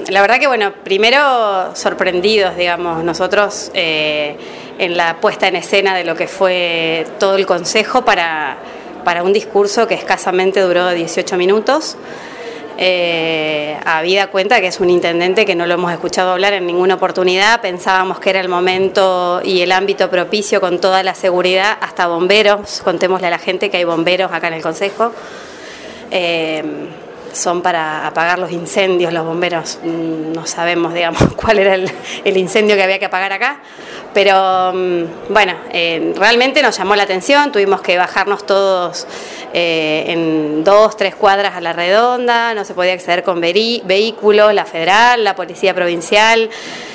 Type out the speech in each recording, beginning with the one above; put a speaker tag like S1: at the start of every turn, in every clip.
S1: La verdad que, bueno, primero sorprendidos, digamos, nosotros en la puesta en escena de lo que fue todo el Consejo para un discurso que escasamente duró 18 minutos. Habida cuenta que es un intendente que no lo hemos escuchado hablar en ninguna oportunidad, pensábamos que era el momento y el ámbito propicio con toda la seguridad, hasta bomberos, contémosle a la gente que hay bomberos acá en el Consejo. Son para apagar los incendios, los bomberos, no sabemos, digamos, cuál era el incendio que había que apagar acá, pero bueno, realmente nos llamó la atención, tuvimos que bajarnos todos en 2-3 cuadras a la redonda, no se podía acceder con vehículos, la federal, la policía provincial.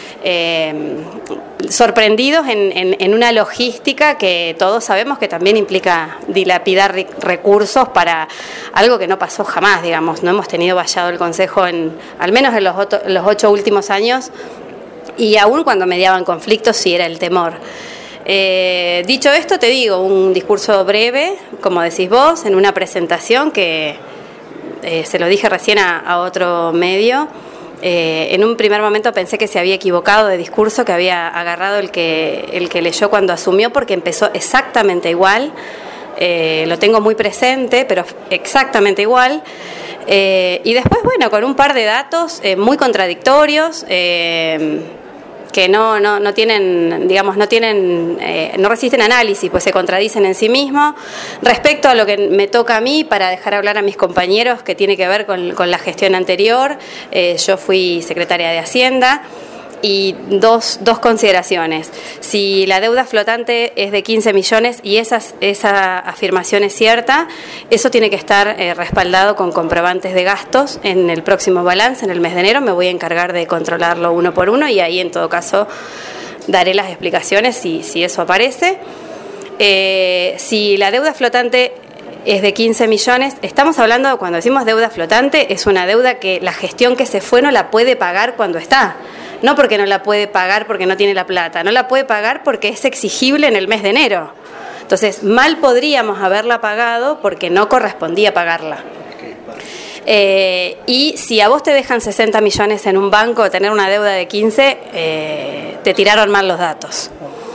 S1: Sorprendidos en una logística que todos sabemos que también implica dilapidar recursos para algo que no pasó jamás, digamos. No hemos tenido vallado el Consejo al menos en los 8 últimos años, y aún cuando mediaban conflictos sí era el temor. Dicho esto, te digo, un discurso breve, como decís vos, en una presentación que se lo dije recién a otro medio. En un primer momento pensé que se había equivocado de discurso, que había agarrado el que leyó cuando asumió, porque empezó exactamente igual. Lo tengo muy presente, pero exactamente igual. Y después, bueno, con un par de datos muy contradictorios, que no tienen, digamos, no resisten análisis, pues se contradicen en sí mismos. Respecto a lo que me toca a mí, para dejar hablar a mis compañeros, que tiene que ver con la gestión anterior, yo fui secretaria de Hacienda. Y dos consideraciones. Si la deuda flotante es de 15 millones y esa afirmación es cierta, eso tiene que estar respaldado con comprobantes de gastos en el próximo balance, en el mes de enero. Me voy a encargar de controlarlo uno por uno y ahí en todo caso daré las explicaciones si eso aparece. Si la deuda flotante es de 15 millones, estamos hablando, cuando decimos deuda flotante, es una deuda que la gestión que se fue no la puede pagar cuando está. No porque no la puede pagar porque no tiene la plata, no la puede pagar porque es exigible en el mes de enero. Entonces, mal podríamos haberla pagado porque no correspondía pagarla. Y si a vos te dejan 60 millones en un banco, tener una deuda de 15, te tiraron mal los datos.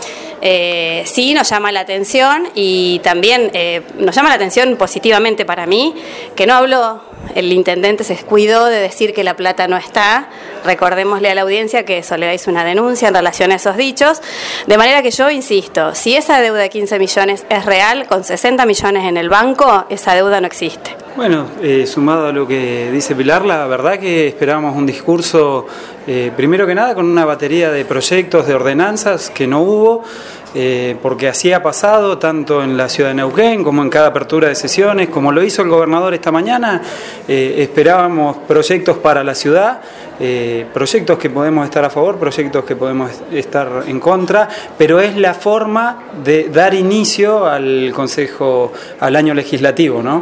S1: Sí, nos llama la atención, y también nos llama la atención positivamente para mí, que no habló, el intendente se descuidó de decir que la plata no está. Recordémosle a la audiencia que Soledad hizo una denuncia en relación a esos dichos, de manera que yo insisto, si esa deuda de 15 millones es real, con 60 millones en el banco, esa deuda no existe.
S2: Bueno, sumado a lo que dice Pilar, la verdad que esperábamos un discurso, primero que nada, con una batería de proyectos, de ordenanzas, que no hubo, porque así ha pasado tanto en la ciudad de Neuquén como en cada apertura de sesiones, como lo hizo el gobernador esta mañana. Esperábamos proyectos para la ciudad, proyectos que podemos estar a favor, proyectos que podemos estar en contra, pero es la forma de dar inicio al Consejo, al año legislativo, ¿no?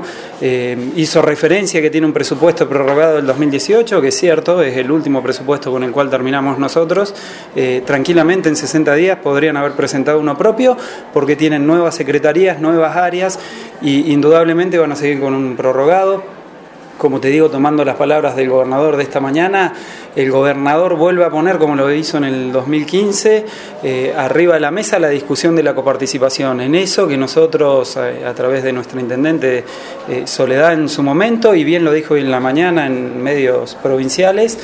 S2: Hizo referencia que tiene un presupuesto prorrogado del 2018, que es cierto, es el último presupuesto con el cual terminamos nosotros. Tranquilamente en 60 días podrían haber presentado uno propio, porque tienen nuevas secretarías, nuevas áreas, y indudablemente van a seguir con un prorrogado. Como te digo, tomando las palabras del gobernador de esta mañana, el gobernador vuelve a poner, como lo hizo en el 2015, arriba de la mesa la discusión de la coparticipación. En eso que nosotros, a través de nuestra intendente Soledad en su momento, y bien lo dijo hoy en la mañana en medios provinciales,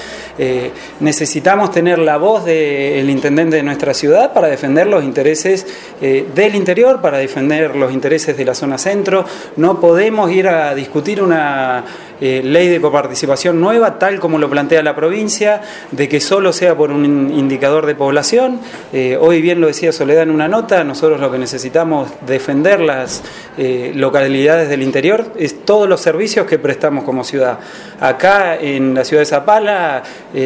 S2: necesitamos tener la voz del intendente de nuestra ciudad para defender los intereses del interior, para defender los intereses de la zona centro. No podemos ir a discutir una ley de coparticipación nueva, tal como lo plantea la provincia, de que solo sea por un indicador de población. Hoy bien lo decía Soledad en una nota, nosotros lo que necesitamos defender las localidades del interior es todos los servicios que prestamos como ciudad. Acá en la ciudad de Zapala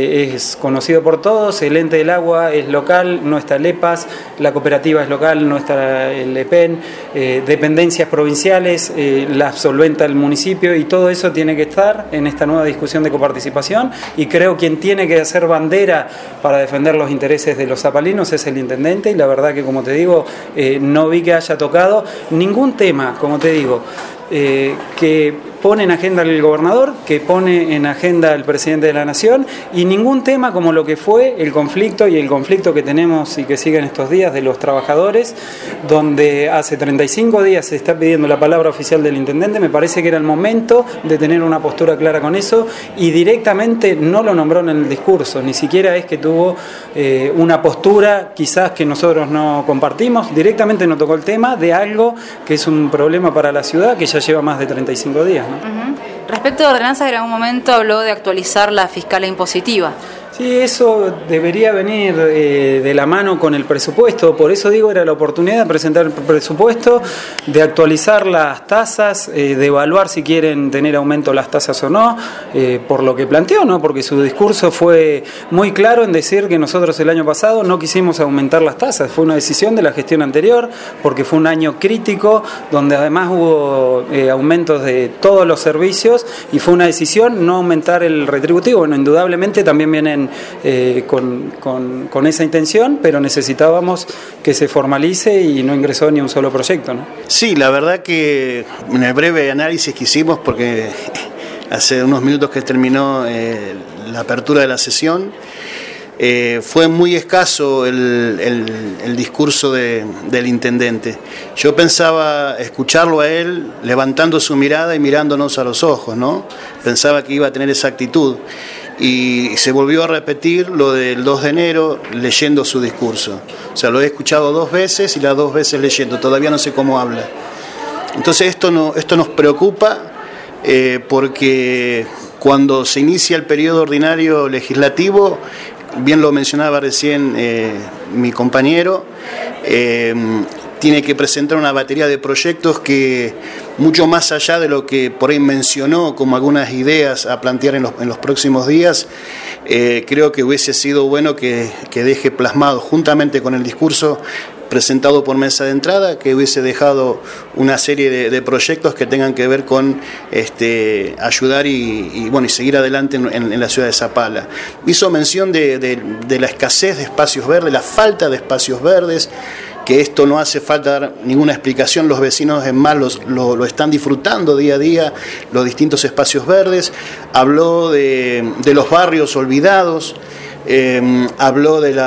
S2: es conocido por todos, el ente del agua es local, no está el EPAS, la cooperativa es local, no está el EPEN, dependencias provinciales las solventa el municipio, y todo eso tiene que estar en esta nueva discusión de coparticipación, y creo quien tiene que hacer bandera para defender los intereses de los zapalinos es el intendente, y la verdad que, como te digo, no vi que haya tocado ningún tema, como te digo, que pone en agenda el gobernador, que pone en agenda el presidente de la Nación, y ningún tema como lo que fue el conflicto y el conflicto que tenemos y que sigue en estos días de los trabajadores, donde hace 35 días se está pidiendo la palabra oficial del intendente. Me parece que era el momento de tener una postura clara con eso, y directamente no lo nombró en el discurso, ni siquiera es que tuvo una postura quizás que nosotros no compartimos, directamente no tocó el tema de algo que es un problema para la ciudad que ya lleva más de 35 días, ¿no?
S3: Respecto a ordenanzas, en algún momento habló de actualizar la fiscalía impositiva.
S2: Sí, eso debería venir de la mano con el presupuesto, por eso digo, era la oportunidad de presentar el presupuesto, de actualizar las tasas, de evaluar si quieren tener aumento las tasas o no, por lo que planteó, ¿no? Porque su discurso fue muy claro en decir que nosotros el año pasado no quisimos aumentar las tasas, fue una decisión de la gestión anterior, porque fue un año crítico, donde además hubo aumentos de todos los servicios, y fue una decisión no aumentar el retributivo. Bueno, indudablemente también vienen con esa intención, pero necesitábamos que se formalice y no ingresó ni un solo proyecto, ¿no?
S4: Sí, la verdad que en el breve análisis que hicimos, porque hace unos minutos que terminó la apertura de la sesión, fue muy escaso el discurso del intendente. Yo pensaba escucharlo a él levantando su mirada y mirándonos a los ojos, ¿no? Pensaba que iba a tener esa actitud. Y se volvió a repetir lo del 2 de enero leyendo su discurso. O sea, lo he escuchado 2 veces y las 2 veces leyendo, todavía no sé cómo habla. Entonces esto nos preocupa porque cuando se inicia el periodo ordinario legislativo, bien lo mencionaba recién mi compañero, tiene que presentar una batería de proyectos que, mucho más allá de lo que por ahí mencionó como algunas ideas a plantear en los próximos días, creo que hubiese sido bueno que deje plasmado juntamente con el discurso presentado por mesa de entrada, que hubiese dejado una serie de proyectos que tengan que ver con ayudar y seguir adelante en la ciudad de Zapala. Hizo mención de la escasez de espacios verdes, la falta de espacios verdes, que esto no hace falta dar ninguna explicación, los vecinos en más lo están disfrutando día a día, los distintos espacios verdes. Habló de los barrios olvidados, habló de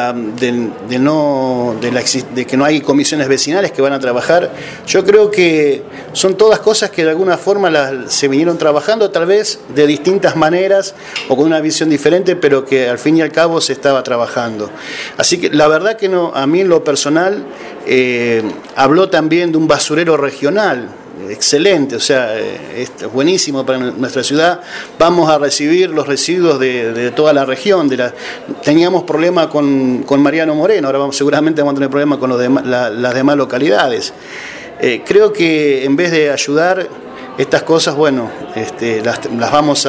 S4: que no hay comisiones vecinales que van a trabajar. Yo creo que son todas cosas que de alguna forma se vinieron trabajando, tal vez de distintas maneras o con una visión diferente, pero que al fin y al cabo se estaba trabajando. Así que la verdad que no, a mí en lo personal habló también de un basurero regional. Excelente, o sea, es buenísimo para nuestra ciudad. Vamos a recibir los residuos de toda la región. Teníamos problemas con Mariano Moreno, ahora seguramente vamos a tener problemas con las demás localidades. Creo que en vez de ayudar estas cosas, bueno, las vamos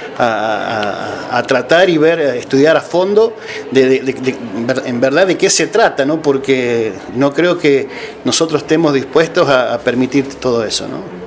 S4: a tratar y estudiar a fondo en verdad de qué se trata, ¿no? Porque no creo que nosotros estemos dispuestos a permitir todo eso, ¿no?